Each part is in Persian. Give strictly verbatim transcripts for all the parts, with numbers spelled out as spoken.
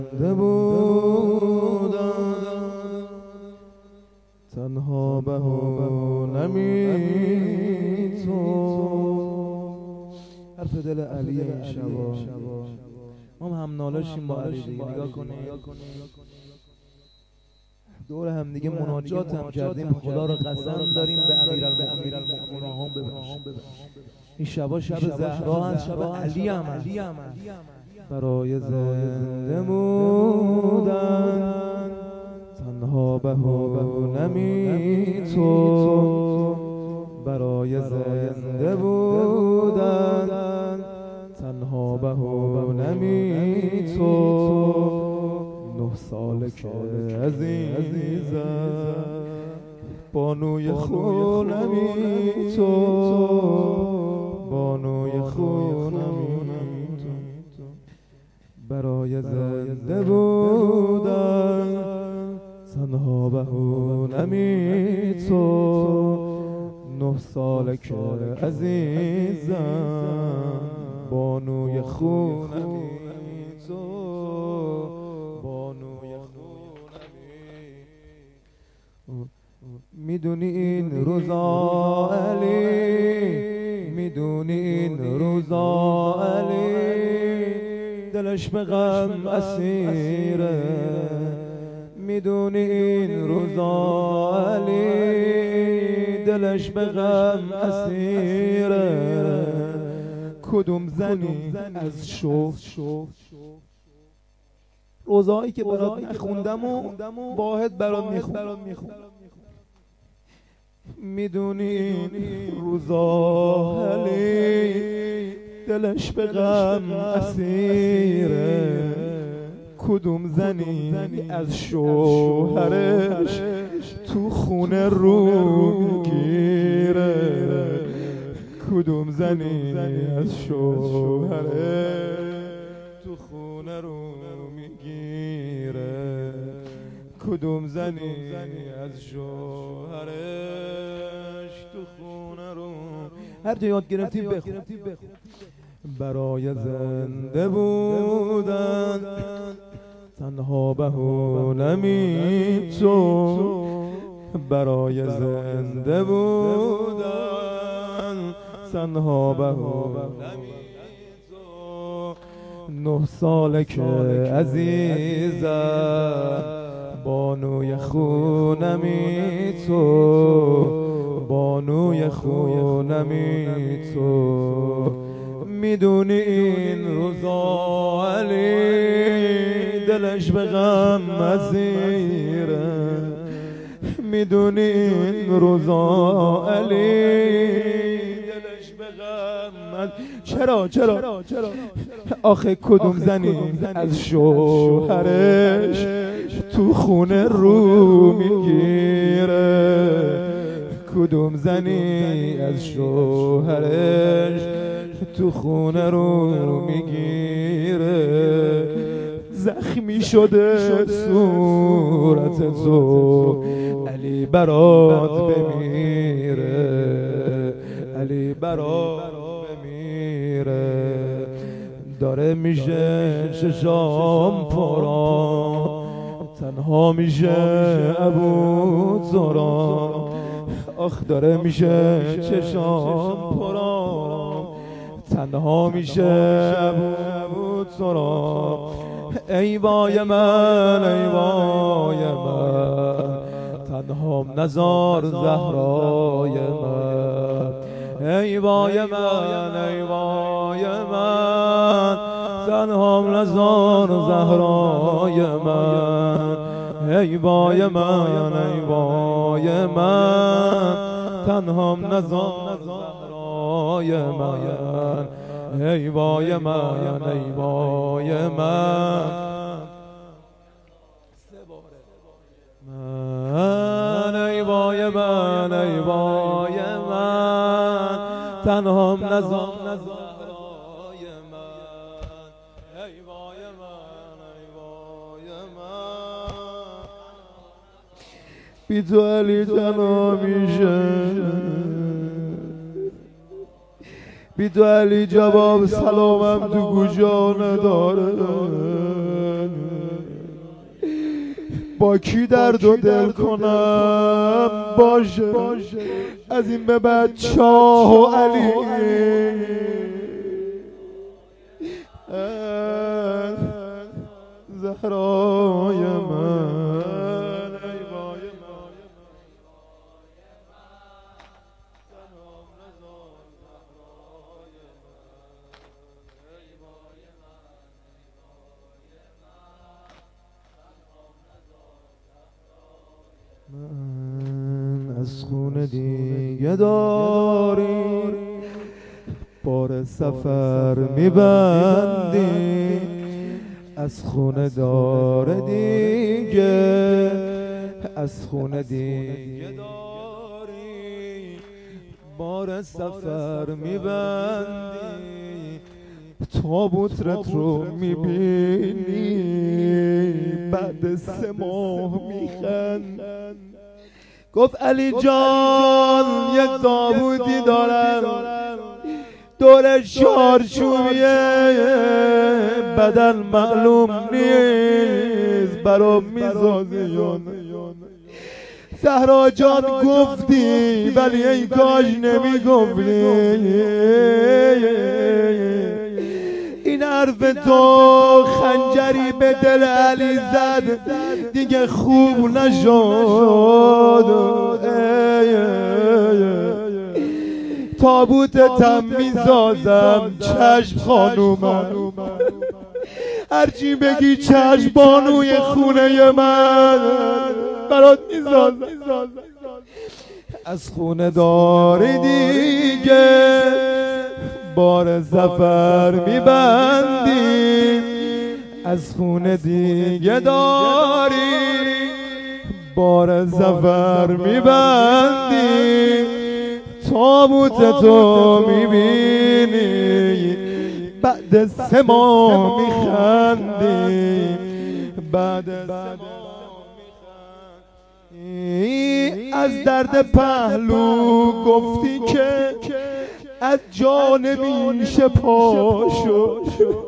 زنده بودم تنها بهونمی تو. حرف دل علی این شبا ما هم هم نالاشیم با علی دیگه. نگاه کنید دور هم دیگه مناجات هم کردیم، خدا رو قسم داریم به امیرالمؤمنین هم ببخشید. این شبا شب زهرا هست، شب علی هم هست. برای زنده بودن تنها بهونمی تو، برای زنده بودن تنها بهونمی تو. نه ساله که عزیزم بانوی خونمی تو، بانوی خونمی تو. برای زنده بودن تنها بهونمی تو. نه ساله که عزیزم بانوی خونمی تو، بانوی خونمی. میدونی این روزا علی، میدونی این روزا علی دلش به غم اسیره. میدونی این روزا علی دلش به غم اسیره. کدوم زنی از شوق روزایی که برات نخوندم و واحد برات میخوندم. میدونی این روزا علی دلش به غم اسیره. کدوم زنی از شوهرش تو خونه رو میگیره. کدوم زنی از شوهرش تو خونه رو میگیره. کدوم زنی از شوهرش تو خونه رو. هر جا یاد گرفتی بخون. برای زنده بودن تنها بهونمی تو، برای زنده بودن تنها بهونمی تو. نه ساله که عزیزم بانوی خونمی تو، بانوی خونمی تو. میدونی این روزا علی دلش به غم اسیره. میدونی این روزا علی دلش به غم. چرا چرا آخه کدوم زنی از شوهرش تو خونه رو میگیره. کدوم زنی از شوهرش تو خونه رو میگیره. زخمی شده صورت تو علی برات بمیره، علی برات بمیره. داره میشه چشام پرا تنها میشه ابو زرا. آخ داره میشه چشام پرا تنها میشه ابو زرا. ای وای من ای وای من تنهام نزار زهرای من. ای وای من ای وای من تنهام نزار زهرای من. ای وای من ای وای من تنهام نزار زهرای من. ای وای من ای وای من من ای وای من ای وای من تنهام نزار زهرای من. ای وای من ای وای من بی تو علی تنها میشه. بی تو علی جواب سلامم تو گوشا نداره. با کی درد و دل کنم باشه از این به بعد شاه و علی زهرای من ای وای من سلام رضا زهرای من ای وای من من از خون دیگه داری بار سفر میبندی از خون دار دیگه از خون دیگه داری بار سفر میبندی تابوتت رو میبینی بعد سه ماه میخند گفت علی جان یه تابوتی دارم دور چارچوبیه بدن معلوم نیست برام میزازه یا نه زهرا جان گفتی ولی ای کاش نمیگفتی این حرف تو خنجری به دل علی زد دیگه خوب نشد تابوتتم میسازم چشم خانومم هرچی بگی چشم بانوی خونه من برات میسازم از خونه داری دیگه بار سفر میبندی از خونه دیگه داری بار سفر میبندی تابوتتو میبینی بعد سه ماه میخندی بعد سه ماه میخندی از درد پهلو گفتی که از جان میشه پاشو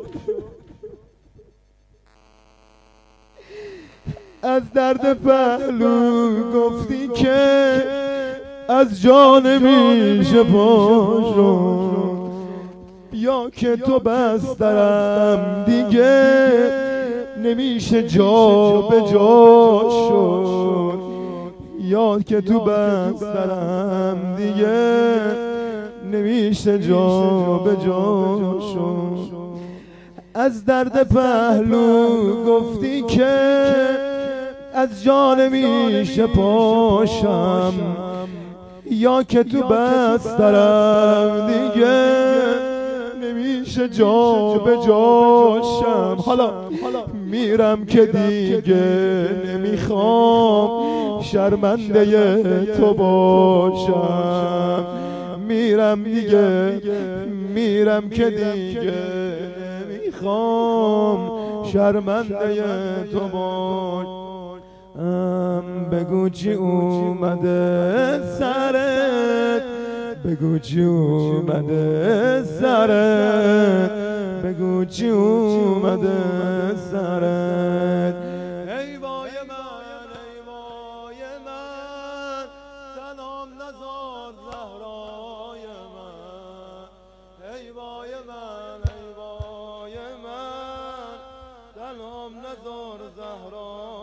از درد پهلو گفتی که از جان میشه پاشو بیا که تو بسترم دیگه نمیشه جا به جا شد یا که تو بسترم دیگه نمیشه جا به جا شد از درد پهلو گفتی که از جان میشه پاشم یا که تو بسترم دیگه نمیشه جا به جاشم حالا میرم که دیگه نمیخوام شرمنده تو باشم میرم دیگه میرم که دیگه نمیخوام شرمنده تو باشم بگو چی اومده سرت بگو چی اومده سرت بگو چی اومده سرت ای وای من ای وای من سلام نزار زهرای من ای وای من ای وای من سلام نزار زهرای